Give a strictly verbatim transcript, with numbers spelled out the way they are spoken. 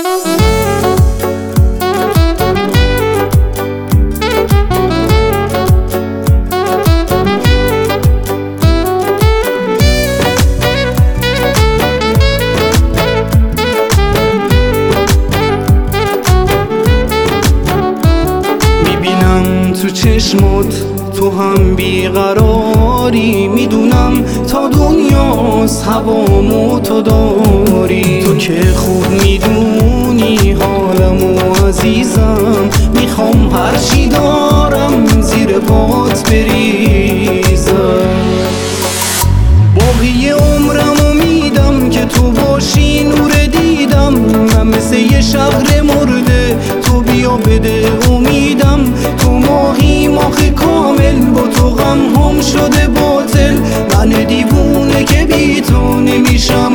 تو چشمات تو هم بیقراری، میدونم تا دنیاست هوامو تو داری. تو که خوب میدونی حالمو عزیزم، میخوام هرچی دارم زیر پات بریزم. باقی عمرمو میدم که تو باشی نور دیدم. من مثل یه شهر مرده تو بیا بده امیدم. تو ماهی ماه کامل با تو غم هم شده باطل. من دیوونه که بی تو نمیشم